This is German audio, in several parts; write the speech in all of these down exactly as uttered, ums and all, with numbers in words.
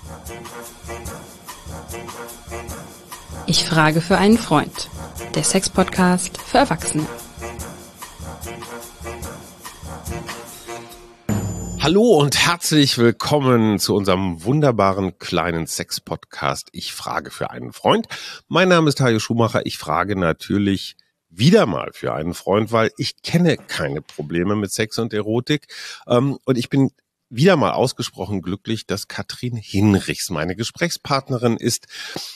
Ich frage für einen Freund. Der Sex-Podcast für Erwachsene. Hallo und herzlich willkommen zu unserem wunderbaren kleinen Sex-Podcast. Ich frage für einen Freund. Mein Name ist Hajo Schumacher. Ich frage natürlich wieder mal für einen Freund, weil ich kenne keine Probleme mit Sex und Erotik. Und ich bin wieder mal ausgesprochen glücklich, dass Katrin Hinrichs meine Gesprächspartnerin ist.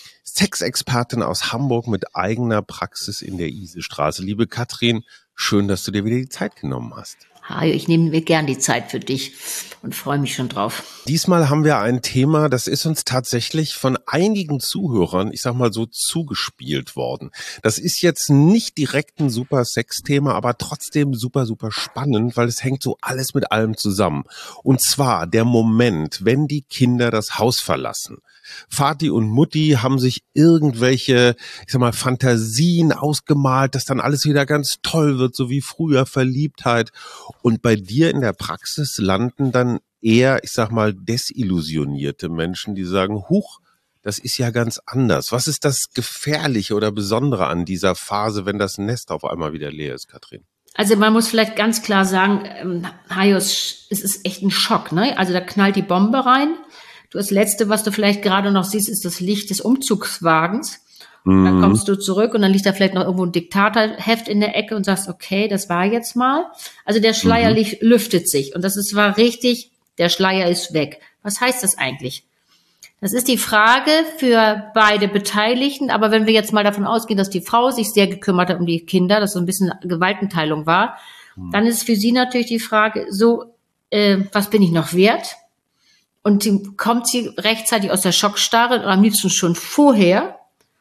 Sexexpertin aus Hamburg mit eigener Praxis in der Isestraße. Liebe Katrin, schön, dass du dir wieder die Zeit genommen hast. Hajo, ich nehme mir gern die Zeit für dich und freue mich schon drauf. Diesmal haben wir ein Thema, das ist uns tatsächlich von einigen Zuhörern, ich sag mal so, zugespielt worden. Das ist jetzt nicht direkt ein super Sex-Thema, aber trotzdem super, super spannend, weil es hängt so alles mit allem zusammen. Und zwar der Moment, wenn die Kinder das Haus verlassen. Vati und Mutti haben sich irgendwelche, ich sag mal, Fantasien ausgemalt, dass dann alles wieder ganz toll wird, so wie früher, Verliebtheit. Und bei dir in der Praxis landen dann eher, ich sag mal, desillusionierte Menschen, die sagen, huch, das ist ja ganz anders. Was ist das Gefährliche oder Besondere an dieser Phase, wenn das Nest auf einmal wieder leer ist, Katrin? Also man muss vielleicht ganz klar sagen, ähm, Hajo, es ist echt ein Schock, ne? Also da knallt die Bombe rein. Du, das Letzte, was du vielleicht gerade noch siehst, ist das Licht des Umzugswagens. Und dann kommst du zurück und dann liegt da vielleicht noch irgendwo ein Diktatorheft in der Ecke und sagst, okay, das war jetzt mal. Also der Schleier mhm. lüftet sich und das ist war richtig, der Schleier ist weg. Was heißt das eigentlich? Das ist die Frage für beide Beteiligten, aber wenn wir jetzt mal davon ausgehen, dass die Frau sich sehr gekümmert hat um die Kinder, dass so ein bisschen Gewaltenteilung war, mhm. dann ist für sie natürlich die Frage, so, äh, was bin ich noch wert? Und sie, kommt sie rechtzeitig aus der Schockstarre oder am liebsten schon vorher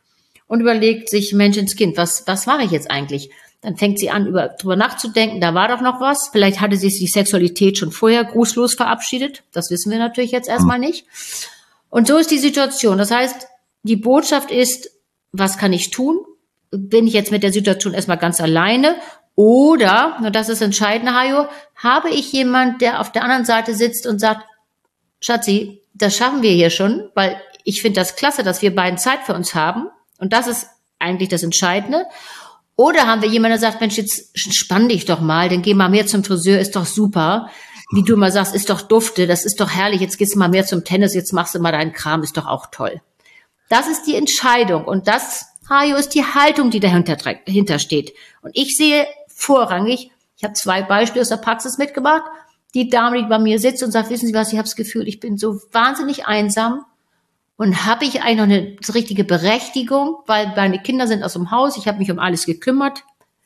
und überlegt sich, Menschenskind, was, was mache ich jetzt eigentlich? Dann fängt sie an, über, drüber nachzudenken, da war doch noch was. Vielleicht hatte sie die Sexualität schon vorher grußlos verabschiedet. Das wissen wir natürlich jetzt erstmal nicht. Und so ist die Situation. Das heißt, die Botschaft ist, was kann ich tun? Bin ich jetzt mit der Situation erstmal ganz alleine? Oder, und das ist entscheidend, Hajo, habe ich jemand, der auf der anderen Seite sitzt und sagt, Schatzi, das schaffen wir hier schon, weil ich finde das klasse, dass wir beiden Zeit für uns haben. Und das ist eigentlich das Entscheidende. Oder haben wir jemanden, der sagt, Mensch, jetzt spann dich doch mal, dann geh mal mehr zum Friseur, ist doch super. Wie du mal sagst, ist doch dufte, das ist doch herrlich, jetzt gehst du mal mehr zum Tennis, jetzt machst du mal deinen Kram, ist doch auch toll. Das ist die Entscheidung und das, Hajo, ist die Haltung, die dahinter, dahinter steht. Und ich sehe vorrangig, ich habe zwei Beispiele aus der Praxis mitgebracht, die Dame, die bei mir sitzt und sagt, wissen Sie was, ich habe das Gefühl, ich bin so wahnsinnig einsam. Und habe ich eigentlich noch eine richtige Berechtigung, weil meine Kinder sind aus dem Haus, ich habe mich um alles gekümmert,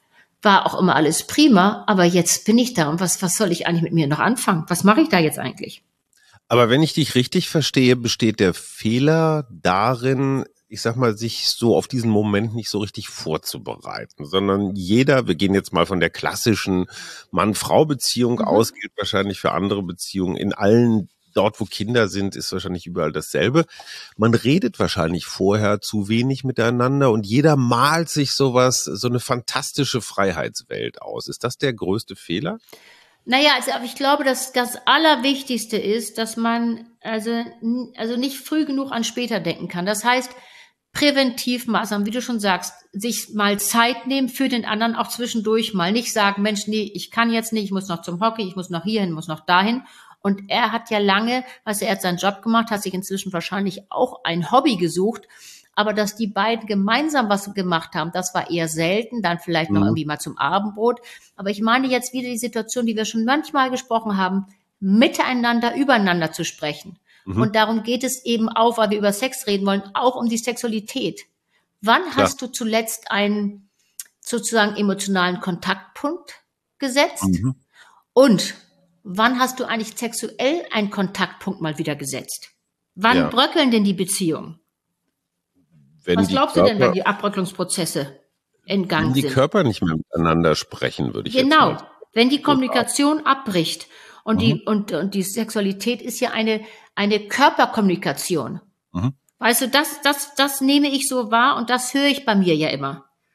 war auch immer alles prima, aber jetzt bin ich da und was, was soll ich eigentlich mit mir noch anfangen? Was mache ich da jetzt eigentlich? Aber wenn ich dich richtig verstehe, besteht der Fehler darin, ich sag mal, sich so auf diesen Moment nicht so richtig vorzubereiten, sondern jeder, wir gehen jetzt mal von der klassischen Mann-Frau-Beziehung mhm. aus, gilt wahrscheinlich für andere Beziehungen in allen. Dort, wo Kinder sind, ist wahrscheinlich überall dasselbe. Man redet wahrscheinlich vorher zu wenig miteinander und jeder malt sich sowas, so eine fantastische Freiheitswelt aus. Ist das der größte Fehler? Naja, also ich glaube, dass das Allerwichtigste ist, dass man also, also nicht früh genug an später denken kann. Das heißt, Präventivmaßnahmen, wie du schon sagst, sich mal Zeit nehmen für den anderen, auch zwischendurch mal nicht sagen, Mensch, nee, ich kann jetzt nicht, ich muss noch zum Hockey, ich muss noch hierhin, muss noch dahin. Und er hat ja lange, also er hat seinen Job gemacht, hat sich inzwischen wahrscheinlich auch ein Hobby gesucht. Aber dass die beiden gemeinsam was gemacht haben, das war eher selten. Dann vielleicht noch mhm. irgendwie mal zum Abendbrot. Aber ich meine jetzt wieder die Situation, die wir schon manchmal gesprochen haben, miteinander, übereinander zu sprechen. Mhm. Und darum geht es eben auch, weil wir über Sex reden wollen, auch um die Sexualität. Wann Klar. hast du zuletzt einen sozusagen emotionalen Kontaktpunkt gesetzt? Mhm. Und wann hast du eigentlich sexuell einen Kontaktpunkt mal wieder gesetzt? Wann ja. bröckeln denn die Beziehungen? Wenn Was glaubst Körper, du denn, wenn die Abbröckelungsprozesse in Gang sind? Wenn die sind? Körper nicht mehr miteinander sprechen, würde ich genau. jetzt mal Genau, wenn die Kommunikation so abbricht. Und, mhm. die, und, und die Sexualität ist ja eine, eine Körperkommunikation. Mhm. Weißt du, das, das, das nehme ich so wahr und das höre ich bei mir ja immer.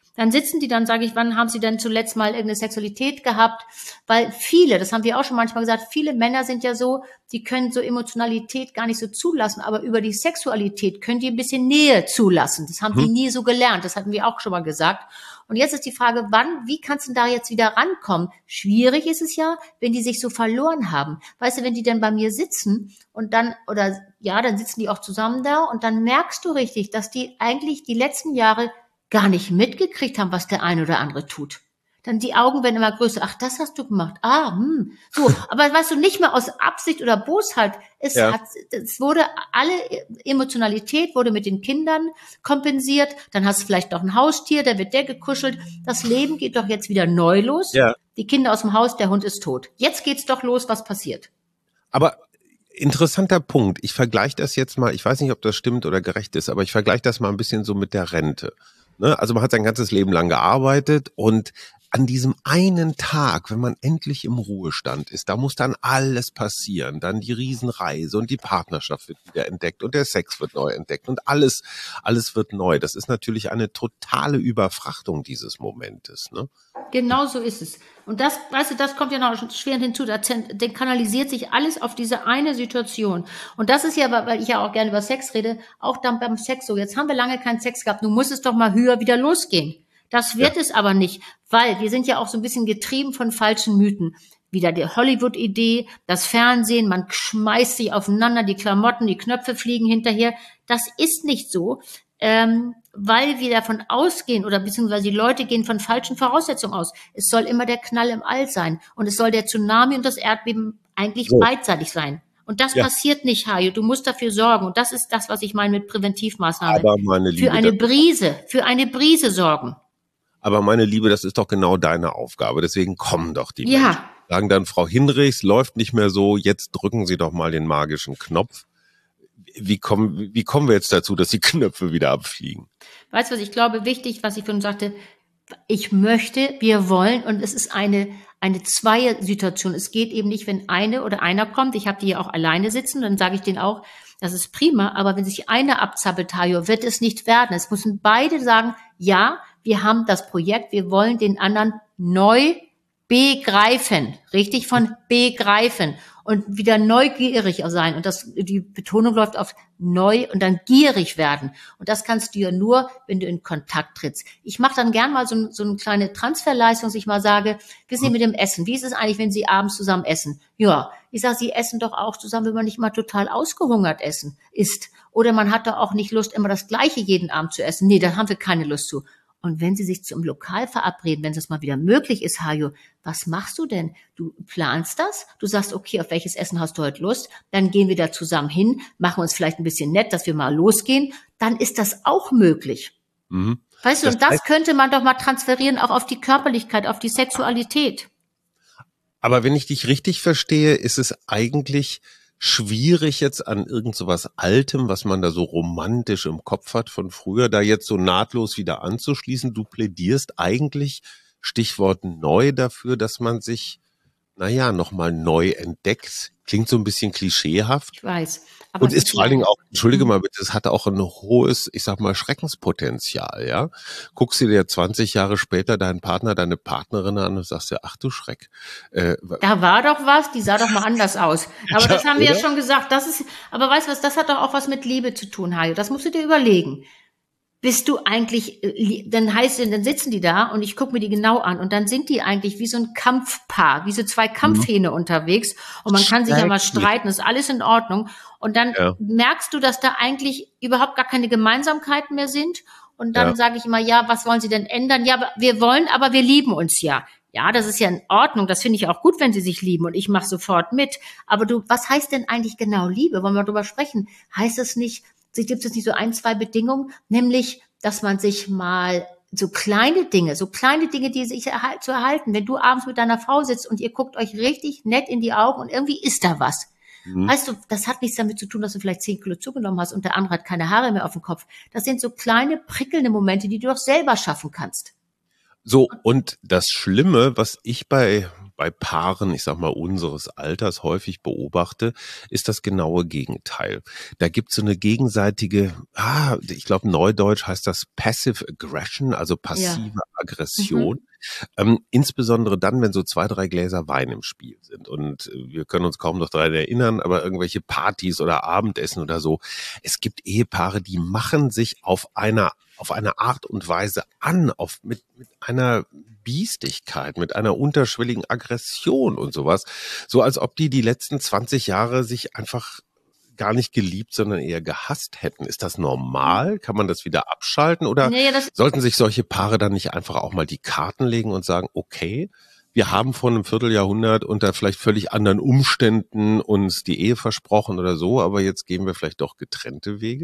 Dann sitzen die, dann sage ich, wann haben sie denn zuletzt mal irgendeine Sexualität gehabt? Weil viele, das haben wir auch schon manchmal gesagt, viele Männer sind ja so, die können so Emotionalität gar nicht so zulassen, aber über die Sexualität können die ein bisschen Nähe zulassen. Das haben Mhm. die nie so gelernt, das hatten wir auch schon mal gesagt. Und jetzt ist die Frage, wann, wie kannst du da jetzt wieder rankommen? Schwierig ist es ja, wenn die sich so verloren haben. Weißt du, wenn die dann bei mir sitzen und dann, oder ja, dann sitzen die auch zusammen da und dann merkst du richtig, dass die eigentlich die letzten Jahre gar nicht mitgekriegt haben, was der eine oder andere tut. Dann die Augen werden immer größer. Ach, das hast du gemacht. Ah, hm. So, aber weißt du, nicht mehr aus Absicht oder Bosheit. Es Ja. hat, es wurde, alle Emotionalität wurde mit den Kindern kompensiert. Dann hast du vielleicht noch ein Haustier, da wird der gekuschelt. Das Leben geht doch jetzt wieder neu los. Ja. Die Kinder aus dem Haus, der Hund ist tot. Jetzt geht's doch los, was passiert. Aber interessanter Punkt. Ich vergleiche das jetzt mal, ich weiß nicht, ob das stimmt oder gerecht ist, aber ich vergleiche das mal ein bisschen so mit der Rente. Ne? Also man hat sein ganzes Leben lang gearbeitet und an diesem einen Tag, wenn man endlich im Ruhestand ist, da muss dann alles passieren. Dann die Riesenreise und die Partnerschaft wird wieder entdeckt und der Sex wird neu entdeckt und alles, alles wird neu. Das ist natürlich eine totale Überfrachtung dieses Momentes, ne? Genau so ist es. Und das, weißt du, das kommt ja noch schwer hinzu. Da den kanalisiert sich alles auf diese eine Situation. Und das ist ja, weil ich ja auch gerne über Sex rede, auch dann beim Sex so. Jetzt haben wir lange keinen Sex gehabt. Nun muss es doch mal höher wieder losgehen. Das wird ja. es aber nicht, weil wir sind ja auch so ein bisschen getrieben von falschen Mythen. Wieder die Hollywood-Idee, das Fernsehen, man schmeißt sich aufeinander, die Klamotten, die Knöpfe fliegen hinterher. Das ist nicht so, ähm, weil wir davon ausgehen oder beziehungsweise die Leute gehen von falschen Voraussetzungen aus. Es soll immer der Knall im All sein und es soll der Tsunami und das Erdbeben eigentlich so beidseitig sein. Und das ja. passiert nicht, Hajo. Du musst dafür sorgen. Und das ist das, was ich meine mit Präventivmaßnahmen. Aber meine Liebe, für eine Brise, für eine Brise sorgen. Aber meine Liebe, das ist doch genau deine Aufgabe. Deswegen kommen doch die ja. Menschen. Sagen dann, Frau Hinrichs, läuft nicht mehr so, jetzt drücken Sie doch mal den magischen Knopf. Wie kommen, wie kommen wir jetzt dazu, dass die Knöpfe wieder abfliegen? Weißt du was, ich glaube, wichtig, was ich vorhin sagte, ich möchte, wir wollen, und es ist eine, eine Zweier-Situation. Es geht eben nicht, wenn eine oder einer kommt, ich habe die ja auch alleine sitzen, dann sage ich denen auch, das ist prima, aber wenn sich einer abzappelt, Hajo, wird es nicht werden. Es müssen beide sagen, ja, wir haben das Projekt, wir wollen den anderen neu begreifen, richtig von begreifen und wieder neugierig sein. Und das, die Betonung läuft auf neu und dann gierig werden. Und das kannst du ja nur, wenn du in Kontakt trittst. Ich mache dann gern mal so, so eine kleine Transferleistung, dass ich mal sage, wissen Sie mit dem Essen, wie ist es eigentlich, wenn Sie abends zusammen essen? Ja, ich sage, Sie essen doch auch zusammen, wenn man nicht mal total ausgehungert essen isst. Oder man hat doch auch nicht Lust, immer das Gleiche jeden Abend zu essen. Nee, da haben wir keine Lust zu. Und wenn Sie sich zum Lokal verabreden, wenn das mal wieder möglich ist, Hajo, was machst du denn? Du planst das, du sagst, okay, auf welches Essen hast du heute Lust? Dann gehen wir da zusammen hin, machen uns vielleicht ein bisschen nett, dass wir mal losgehen. Dann ist das auch möglich. Mhm. Weißt du, das und das heißt, könnte man doch mal transferieren, auch auf die Körperlichkeit, auf die Sexualität. Aber wenn ich dich richtig verstehe, ist es eigentlich schwierig jetzt an irgend so was Altem, was man da so romantisch im Kopf hat von früher, da jetzt so nahtlos wieder anzuschließen. Du plädierst eigentlich, Stichwort neu, dafür, dass man sich, naja, nochmal neu entdeckt. Klingt so ein bisschen klischeehaft. Ich weiß. Aber und ist vor allen Dingen auch, entschuldige mal bitte, es hat auch ein hohes, ich sag mal, Schreckenspotenzial, ja. Guckst du dir zwanzig Jahre später deinen Partner, deine Partnerin an und sagst dir, ach du Schreck. Äh, da war doch was, die sah doch mal anders aus. Aber ja, das haben wir oder? ja schon gesagt. Das ist, aber weißt du was, das hat doch auch was mit Liebe zu tun, Hajo. Das musst du dir überlegen. Bist du eigentlich, dann heißt es, dann sitzen die da und ich gucke mir die genau an und dann sind die eigentlich wie so ein Kampfpaar, wie so zwei Kampfhähne mhm. unterwegs und man kann sich ja mal streiten, ist alles in Ordnung und dann ja. merkst du, dass da eigentlich überhaupt gar keine Gemeinsamkeiten mehr sind und dann ja. sage ich immer, ja, was wollen sie denn ändern? Ja, wir wollen, aber wir lieben uns ja. Ja, das ist ja in Ordnung, das finde ich auch gut, wenn sie sich lieben und ich mache sofort mit. Aber du, was heißt denn eigentlich genau Liebe? Wollen wir darüber sprechen? Heißt es nicht, gibt es nicht so ein, zwei Bedingungen, nämlich, dass man sich mal so kleine Dinge, so kleine Dinge, die sich erhal- zu erhalten, wenn du abends mit deiner Frau sitzt und ihr guckt euch richtig nett in die Augen und irgendwie ist da was. Mhm. Weißt du, das hat nichts damit zu tun, dass du vielleicht zehn Kilo zugenommen hast und der andere hat keine Haare mehr auf dem Kopf. Das sind so kleine, prickelnde Momente, die du doch selber schaffen kannst. So, und das Schlimme, was ich bei bei Paaren, ich sag mal, unseres Alters häufig beobachte, ist das genaue Gegenteil. Da gibt es so eine gegenseitige, ah, ich glaube, neudeutsch heißt das Passive Aggression, also passive Ja. Aggression. Mhm. Ähm, insbesondere dann, wenn so zwei, drei Gläser Wein im Spiel sind. Und äh, wir können uns kaum noch daran erinnern, aber irgendwelche Partys oder Abendessen oder so. Es gibt Ehepaare, die machen sich auf einer auf eine Art und Weise an, auf mit, mit einer Biestigkeit, mit einer unterschwelligen Aggression und sowas. So als ob die die letzten zwanzig Jahre sich einfach gar nicht geliebt, sondern eher gehasst hätten. Ist das normal? Kann man das wieder abschalten? Oder Nee, das, sollten sich solche Paare dann nicht einfach auch mal die Karten legen und sagen, okay, wir haben vor einem Vierteljahrhundert unter vielleicht völlig anderen Umständen uns die Ehe versprochen oder so, aber jetzt gehen wir vielleicht doch getrennte Wege?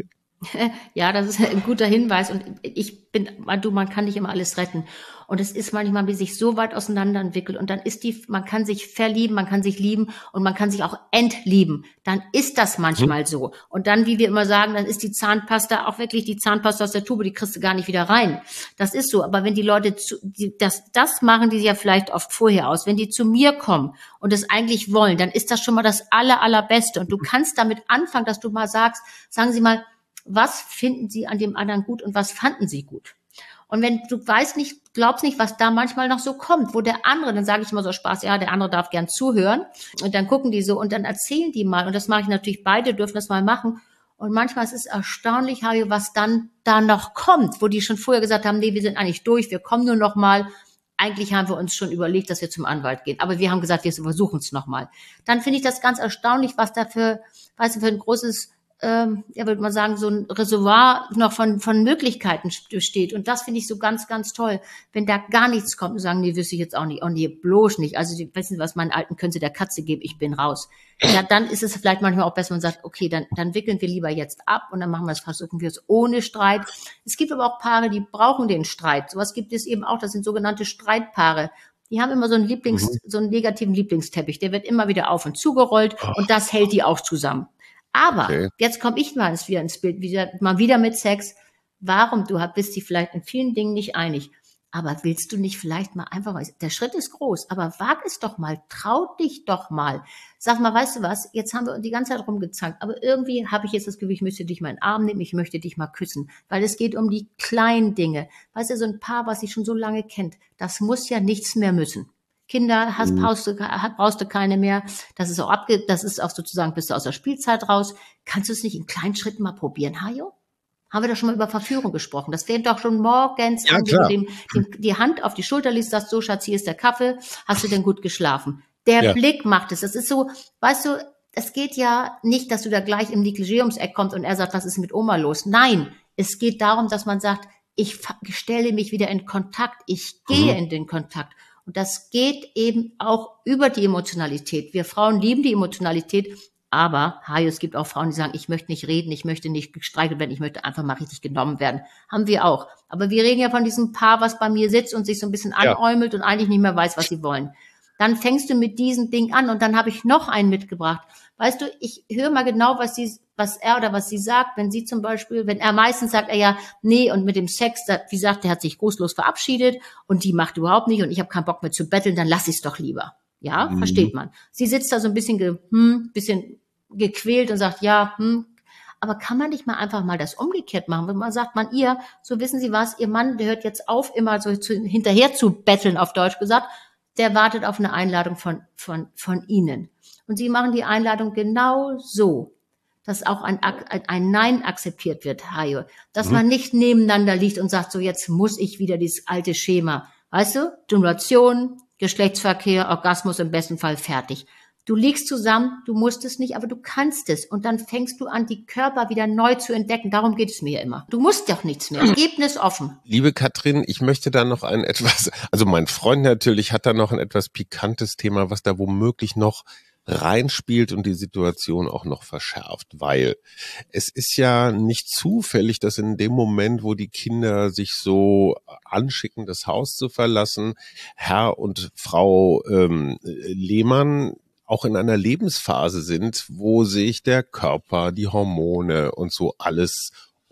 Ja, das ist ein guter Hinweis und ich bin, du, man kann nicht immer alles retten und es ist manchmal, wie sich so weit auseinander entwickelt und dann ist die, man kann sich verlieben, man kann sich lieben und man kann sich auch entlieben, dann ist das manchmal hm. so und dann, wie wir immer sagen, dann ist die Zahnpasta auch wirklich die Zahnpasta aus der Tube, die kriegst du gar nicht wieder rein, das ist so, aber wenn die Leute zu, die, das, das machen die ja vielleicht oft vorher aus, wenn die zu mir kommen und es eigentlich wollen, dann ist das schon mal das aller, allerbeste und du kannst damit anfangen, dass du mal sagst, sagen Sie mal, was finden Sie an dem anderen gut und was fanden Sie gut? Und wenn du weißt nicht, glaubst nicht, was da manchmal noch so kommt, wo der andere, dann sage ich immer so Spaß, ja, der andere darf gern zuhören und dann gucken die so und dann erzählen die mal und das mache ich natürlich, beide dürfen das mal machen und manchmal ist es erstaunlich, Hajo, was dann da noch kommt, wo die schon vorher gesagt haben, nee, wir sind eigentlich durch, wir kommen nur noch mal. Eigentlich haben wir uns schon überlegt, dass wir zum Anwalt gehen, aber wir haben gesagt, wir versuchen es noch mal. Dann finde ich das ganz erstaunlich, was da für, weißt du, für ein großes Ähm, ja, würde man sagen, so ein Reservoir noch von, von Möglichkeiten steht. Und das finde ich so ganz, ganz toll. Wenn da gar nichts kommt und sagen, nee, wüsste ich jetzt auch nicht. Oh nee, bloß nicht. Also, die wissen, was meinen Alten können sie der Katze geben, ich bin raus. Ja, dann ist es vielleicht manchmal auch besser, man sagt, okay, dann, dann wickeln wir lieber jetzt ab und dann machen wir es, versuchen wir es ohne Streit. Es gibt aber auch Paare, die brauchen den Streit. Sowas gibt es eben auch, das sind sogenannte Streitpaare. Die haben immer so einen Lieblings, mhm. so einen negativen Lieblingsteppich. Der wird immer wieder auf und zugerollt oh. und das hält die auch zusammen. Aber okay. Jetzt komme ich mal wieder ins Bild, wieder, mal wieder mit Sex. Warum? Du bist dich vielleicht in vielen Dingen nicht einig. Aber willst du nicht vielleicht mal einfach mal, der Schritt ist groß, aber wag es doch mal, trau dich doch mal. Sag mal, weißt du was, jetzt haben wir die ganze Zeit rumgezankt, aber irgendwie habe ich jetzt das Gefühl, ich müsste dich mal in den Arm nehmen, ich möchte dich mal küssen, weil es geht um die kleinen Dinge. Weißt du, so ein Paar, was sich schon so lange kennt, das muss ja nichts mehr müssen. Kinder hast, brauchst, du, brauchst du keine mehr. Das ist auch abge, das ist auch sozusagen, bist du aus der Spielzeit raus. Kannst du es nicht in kleinen Schritten mal probieren, Hajo? Haben wir doch schon mal über Verführung gesprochen. Das wäre doch schon morgens, ja, wenn du dem, dem, die Hand auf die Schulter liest, sagst, so Schatz, hier ist der Kaffee. Hast du denn gut geschlafen? Der ja. Blick macht es. Das ist so, weißt du, es geht ja nicht, dass du da gleich im Negligé ums Eck kommst und er sagt, was ist mit Oma los? Nein, es geht darum, dass man sagt, ich stelle mich wieder in Kontakt. Ich gehe mhm. in den Kontakt. Und das geht eben auch über die Emotionalität. Wir Frauen lieben die Emotionalität, aber Hajo, es gibt auch Frauen, die sagen, ich möchte nicht reden, ich möchte nicht gestreichelt werden, ich möchte einfach mal richtig genommen werden. Haben wir auch. Aber wir reden ja von diesem Paar, was bei mir sitzt und sich so ein bisschen anäumelt ja. und eigentlich nicht mehr weiß, was sie wollen. Dann fängst du mit diesem Ding an und dann habe ich noch einen mitgebracht. Weißt du, ich höre mal genau, was sie, was er oder was sie sagt, wenn sie zum Beispiel, wenn er meistens sagt, er ja, nee, und mit dem Sex, da, wie gesagt, der hat sich grußlos verabschiedet und die macht überhaupt nicht und ich habe keinen Bock mehr zu betteln, dann lass ich es doch lieber. Ja, mhm. versteht man. Sie sitzt da so ein bisschen, ge, hm, bisschen gequält und sagt, ja, hm, aber kann man nicht mal einfach mal das umgekehrt machen? Wenn man sagt, man ihr, so wissen Sie was, Ihr Mann, der hört jetzt auf, immer so zu, hinterher zu betteln, auf Deutsch gesagt, der wartet auf eine Einladung von, von, von Ihnen. Und Sie machen die Einladung genau so, dass auch ein, ein Nein akzeptiert wird, Hajo. Dass mhm. man nicht nebeneinander liegt und sagt, so jetzt muss ich wieder dieses alte Schema. Weißt du? Stimulation, Geschlechtsverkehr, Orgasmus im besten Fall fertig. Du liegst zusammen, du musst es nicht, aber du kannst es. Und dann fängst du an, die Körper wieder neu zu entdecken. Darum geht es mir immer. Du musst doch nichts mehr. Ergebnis offen. Liebe Katrin, ich möchte da noch ein etwas, also mein Freund natürlich hat da noch ein etwas pikantes Thema, was da womöglich noch reinspielt und die Situation auch noch verschärft, weil es ist ja nicht zufällig, dass in dem Moment, wo die Kinder sich so anschicken, das Haus zu verlassen, Herr und Frau ähm, Lehmann auch in einer Lebensphase sind, wo sich der Körper, die Hormone und so alles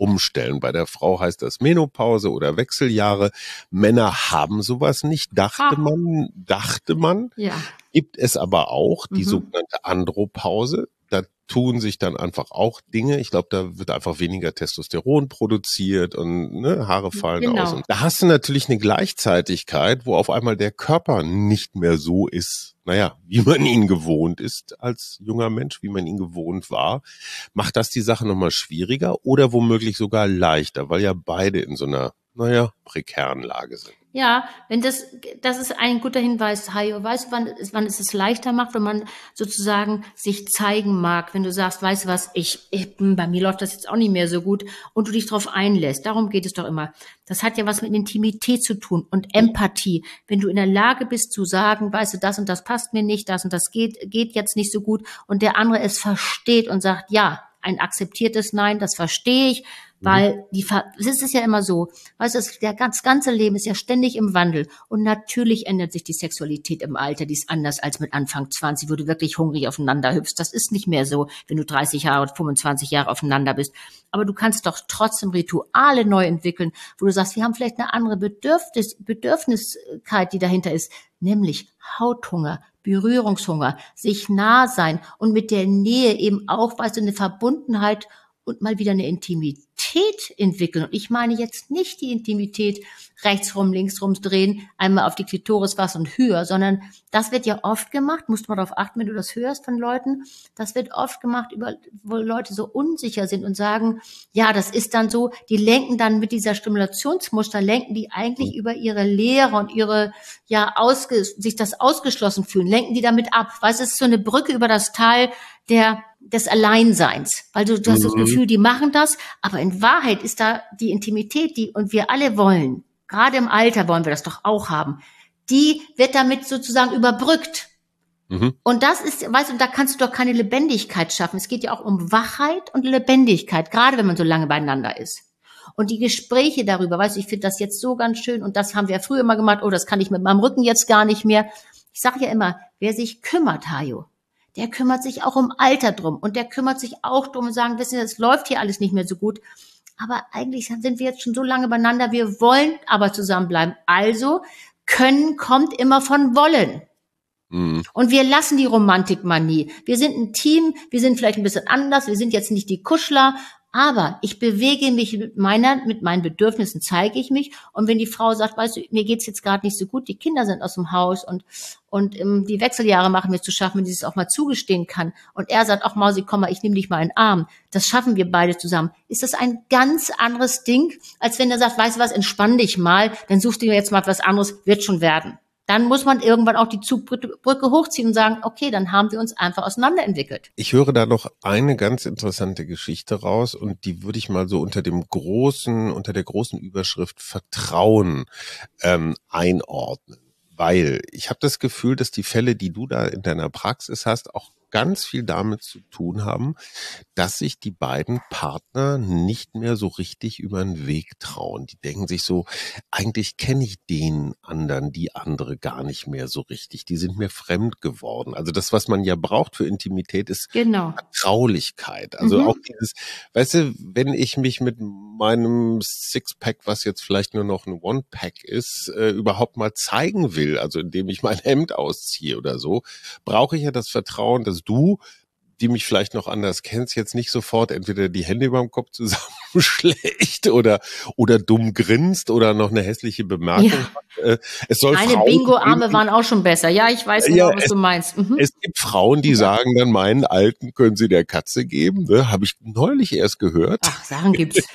umstellen. Bei der Frau heißt das Menopause oder Wechseljahre. Männer haben sowas nicht, dachte Ah. man, dachte man. Ja. Gibt es aber auch die Mhm. sogenannte Andropause. Da tun sich dann einfach auch Dinge. Ich glaube, da wird einfach weniger Testosteron produziert und ne, Haare fallen Genau. aus. Und da hast du natürlich eine Gleichzeitigkeit, wo auf einmal der Körper nicht mehr so ist, naja, wie man ihn gewohnt ist als junger Mensch, wie man ihn gewohnt war. Macht das die Sache nochmal schwieriger oder womöglich sogar leichter, weil ja beide in so einer, naja, prekären Lage sind? Ja, wenn das, das ist ein guter Hinweis, Hajo. Weißt du, wann, wann es es leichter macht, wenn man sozusagen sich zeigen mag, wenn du sagst, weißt du was, ich, ich, bei mir läuft das jetzt auch nicht mehr so gut und du dich darauf einlässt. Darum geht es doch immer. Das hat ja was mit Intimität zu tun und Empathie. Wenn du in der Lage bist zu sagen, weißt du, das und das passt mir nicht, das und das geht, geht jetzt nicht so gut und der andere es versteht und sagt, ja, ein akzeptiertes Nein, das verstehe ich. Weil die, es ist ja immer so, weißt du, das, der ganz, ganze Leben ist ja ständig im Wandel. Und natürlich ändert sich die Sexualität im Alter, die ist anders als mit Anfang zwanzig, wo du wirklich hungrig aufeinander hüpfst. Das ist nicht mehr so, wenn du dreißig Jahre oder fünfundzwanzig Jahre aufeinander bist. Aber du kannst doch trotzdem Rituale neu entwickeln, wo du sagst, wir haben vielleicht eine andere Bedürfnis, Bedürfniskeit, die dahinter ist, nämlich Hauthunger, Berührungshunger, sich nah sein und mit der Nähe eben auch, weißt du, eine Verbundenheit und mal wieder eine Intimität entwickeln. Und ich meine jetzt nicht die Intimität rechtsrum, linksrum drehen, einmal auf die Klitoris was und höher, sondern das wird ja oft gemacht, musst du mal darauf achten, wenn du das hörst von Leuten, das wird oft gemacht, über, wo Leute so unsicher sind und sagen, ja, das ist dann so, die lenken dann mit dieser Stimulationsmuster, lenken die eigentlich mhm. über ihre Lehre und ihre, ja, ausge, sich das ausgeschlossen fühlen, lenken die damit ab. Weißt du, es ist so eine Brücke über das Tal der des Alleinseins, weil du, du hast das Gefühl, die machen das, aber in Wahrheit ist da die Intimität, die und wir alle wollen, gerade im Alter wollen wir das doch auch haben, die wird damit sozusagen überbrückt. Mhm. Und das ist, weißt du, da kannst du doch keine Lebendigkeit schaffen. Es geht ja auch um Wachheit und Lebendigkeit, gerade wenn man so lange beieinander ist. Und die Gespräche darüber, weißt du, ich finde das jetzt so ganz schön und das haben wir früher immer gemacht, oh, das kann ich mit meinem Rücken jetzt gar nicht mehr. Ich sage ja immer, wer sich kümmert, Hajo, der kümmert sich auch um Alter drum und der kümmert sich auch drum und sagen, wissen Sie, das läuft hier alles nicht mehr so gut. Aber eigentlich sind wir jetzt schon so lange beieinander, wir wollen aber zusammenbleiben. Also können kommt immer von wollen. Mhm. Und wir lassen die Romantik mal nie. Wir sind ein Team, wir sind vielleicht ein bisschen anders, wir sind jetzt nicht die Kuschler, aber ich bewege mich mit meiner, mit meinen Bedürfnissen zeige ich mich. Und wenn die Frau sagt, weißt du, mir geht's jetzt gerade nicht so gut, die Kinder sind aus dem Haus und und ähm, die Wechseljahre machen mir zu schaffen, wenn sie es auch mal zugestehen kann. Und er sagt, ach Mausi, komm mal, ich nehme dich mal in den Arm. Das schaffen wir beide zusammen. Ist das ein ganz anderes Ding, als wenn er sagt, weißt du was, entspann dich mal, dann suchst du dir jetzt mal was anderes, wird schon werden. Dann muss man irgendwann auch die Zugbrücke hochziehen und sagen, okay, dann haben wir uns einfach auseinanderentwickelt. Ich höre da noch eine ganz interessante Geschichte raus und die würde ich mal so unter dem großen, unter der großen Überschrift Vertrauen ähm, einordnen. Weil ich habe das Gefühl, dass die Fälle, die du da in deiner Praxis hast, auch ganz viel damit zu tun haben, dass sich die beiden Partner nicht mehr so richtig über den Weg trauen. Die denken sich so, eigentlich kenne ich den anderen, die andere gar nicht mehr so richtig. Die sind mir fremd geworden. Also das, was man ja braucht für Intimität, ist genau. Vertraulichkeit. Also mhm. auch dieses, weißt du, wenn ich mich mit meinem Sixpack, was jetzt vielleicht nur noch ein One-Pack ist, äh, überhaupt mal zeigen will, also indem ich mein Hemd ausziehe oder so, brauche ich ja das Vertrauen, dass du, die mich vielleicht noch anders kennst, jetzt nicht sofort entweder die Hände über dem Kopf zusammenschlägt oder oder dumm grinst oder noch eine hässliche Bemerkung ja. hat. Es soll Meine Bingo-Arme waren auch schon besser. Ja, ich weiß genau, ja, was es, du meinst. Mhm. Es gibt Frauen, die ja. sagen dann, meinen Alten können sie der Katze geben. Ne? Habe ich neulich erst gehört. Ach, Sachen gibt's.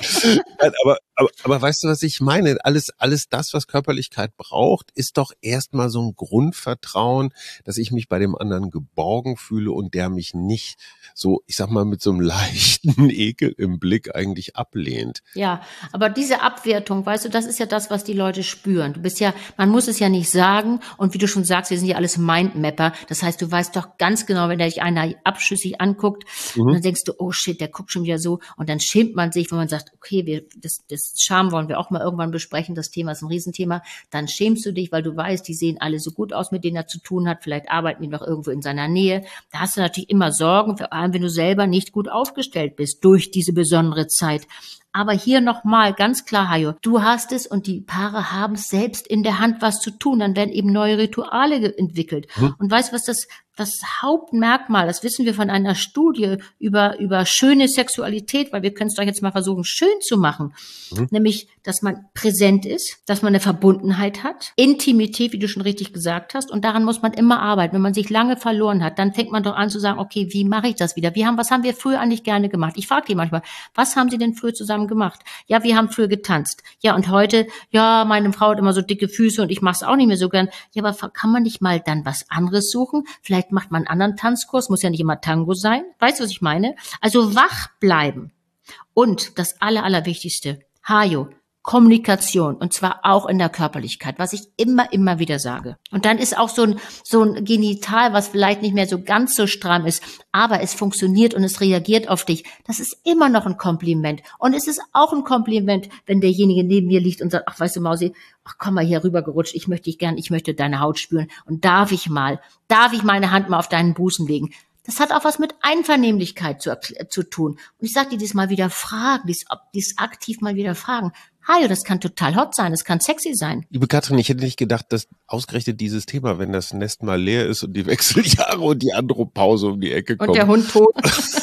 aber, aber, aber weißt du, was ich meine? Alles, alles das, was Körperlichkeit braucht, ist doch erstmal so ein Grundvertrauen, dass ich mich bei dem anderen geborgen fühle und der mich nicht so, ich sag mal, mit so einem leichten Ekel im Blick eigentlich ablehnt. Ja, aber diese Abwertung, weißt du, das ist ja das, was die Leute spüren. Du bist ja, man muss es ja nicht sagen und wie du schon sagst, wir sind ja alles Mindmapper. Das heißt, du weißt doch ganz genau, wenn dich einer abschüssig anguckt mhm. und dann denkst du, oh shit, der guckt schon wieder so und dann schämt man sich, wenn man sagt, okay, wir, das, das Scham wollen wir auch mal irgendwann besprechen. Das Thema ist ein Riesenthema. Dann schämst du dich, weil du weißt, die sehen alle so gut aus, mit denen er zu tun hat. Vielleicht arbeiten die noch irgendwo in seiner Nähe. Da hast du natürlich immer Sorgen, vor allem wenn du selber nicht gut aufgestellt bist durch diese besondere Zeit. Aber hier nochmal ganz klar, Hajo, du hast es und die Paare haben es selbst in der Hand, was zu tun. Dann werden eben neue Rituale entwickelt. Hm. Und weißt du, was das, das Hauptmerkmal, das wissen wir von einer Studie über, über schöne Sexualität, weil wir können es doch jetzt mal versuchen, schön zu machen. Hm. Nämlich, dass man präsent ist, dass man eine Verbundenheit hat, Intimität, wie du schon richtig gesagt hast. Und daran muss man immer arbeiten. Wenn man sich lange verloren hat, dann fängt man doch an zu sagen, okay, wie mache ich das wieder? Wir haben, was haben wir früher eigentlich gerne gemacht? Ich frage die manchmal, was haben sie denn früher zusammen gemacht? Ja, wir haben früher getanzt. Ja, und heute, ja, meine Frau hat immer so dicke Füße und ich mache es auch nicht mehr so gern. Ja, aber kann man nicht mal dann was anderes suchen? Vielleicht macht man einen anderen Tanzkurs, muss ja nicht immer Tango sein. Weißt du, was ich meine? Also wach bleiben. Und das Aller, Allerwichtigste, Hajo, Kommunikation, und zwar auch in der Körperlichkeit, was ich immer, immer wieder sage. Und dann ist auch so ein, so ein Genital, was vielleicht nicht mehr so ganz so stramm ist, aber es funktioniert und es reagiert auf dich. Das ist immer noch ein Kompliment. Und es ist auch ein Kompliment, wenn derjenige neben mir liegt und sagt, ach, weißt du, Mausi, ach, komm mal hier rüber gerutscht, ich möchte dich gern, ich möchte deine Haut spüren. Und darf ich mal, darf ich meine Hand mal auf deinen Busen legen? Das hat auch was mit Einvernehmlichkeit zu, zu tun. Und ich sag dir dies mal wieder fragen, dies, dies aktiv mal wieder fragen. Hajo, das kann total hot sein, das kann sexy sein. Liebe Katrin, ich hätte nicht gedacht, dass ausgerechnet dieses Thema, wenn das Nest mal leer ist und die Wechseljahre und die Andropause um die Ecke kommt. Und der Hund tot.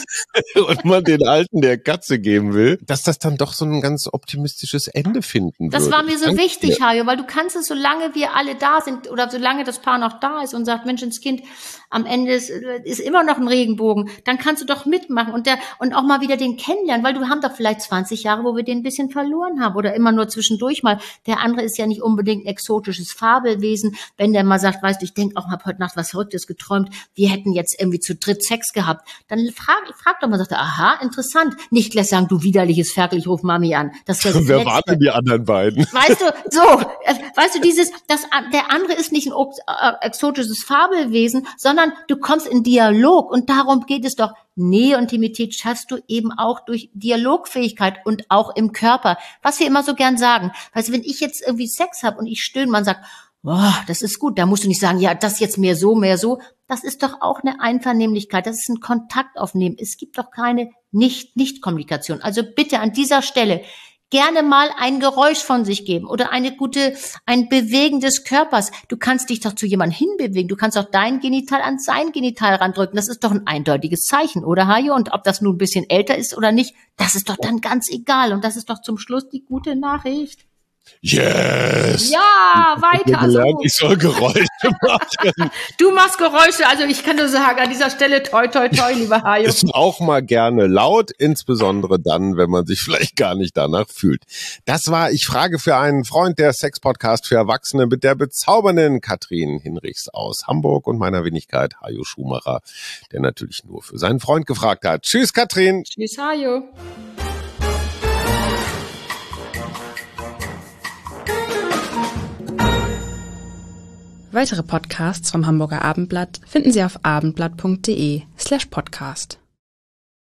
und man den Alten der Katze geben will, dass das dann doch so ein ganz optimistisches Ende finden das würde. Das war mir so Danke wichtig, dir. Hajo, weil du kannst es, solange wir alle da sind oder solange das Paar noch da ist und sagt, Menschenskind, am Ende ist, ist immer noch ein Regenbogen, dann kannst du doch mitmachen und der und auch mal wieder den kennenlernen, weil du haben doch vielleicht zwanzig Jahre, wo wir den ein bisschen verloren haben oder immer nur zwischendurch mal. Der andere ist ja nicht unbedingt ein exotisches Fabelwesen, wenn der mal sagt, weißt du, ich denke auch, habe heute Nacht was Verrücktes geträumt, wir hätten jetzt irgendwie zu dritt Sex gehabt, dann frag, frag doch mal, sagt er, aha, interessant. Nicht gleich sagen, du widerliches Ferkel, ich ruf Mami an. Das wäre das Wer Letzte. waren denn die anderen beiden? Weißt du, so, äh, weißt du, dieses, das, der andere ist nicht ein äh, exotisches Fabelwesen, sondern du kommst in Dialog und darum geht es doch. Nähe und Intimität schaffst du eben auch durch Dialogfähigkeit und auch im Körper. Was wir immer so gern sagen. Weißt du, wenn ich jetzt irgendwie Sex habe und ich stöhne, man sagt, boah, das ist gut, da musst du nicht sagen, ja, das jetzt mehr so, mehr so. Das ist doch auch eine Einvernehmlichkeit, das ist ein Kontakt aufnehmen. Es gibt doch keine Nicht-Nicht-Kommunikation. Also bitte an dieser Stelle gerne mal ein Geräusch von sich geben oder eine gute, ein Bewegen des Körpers. Du kannst dich doch zu jemandem hinbewegen. Du kannst auch dein Genital an sein Genital randrücken. Das ist doch ein eindeutiges Zeichen, oder Hajo? Und ob das nun ein bisschen älter ist oder nicht, das ist doch dann ganz egal. Und das ist doch zum Schluss die gute Nachricht. Yes! Ja, weiter. Also, ich soll Geräusche machen. du machst Geräusche, also ich kann nur sagen, an dieser Stelle toi, toi, toi, lieber Hajo. Ist auch mal gerne laut, insbesondere dann, wenn man sich vielleicht gar nicht danach fühlt. Das war Ich frage für einen Freund, der Sex-Podcast für Erwachsene mit der bezaubernden Katrin Hinrichs aus Hamburg und meiner Wenigkeit Hajo Schumacher, der natürlich nur für seinen Freund gefragt hat. Tschüss, Katrin. Tschüss, Hajo. Weitere Podcasts vom Hamburger Abendblatt finden Sie auf abendblatt punkt de slash podcast.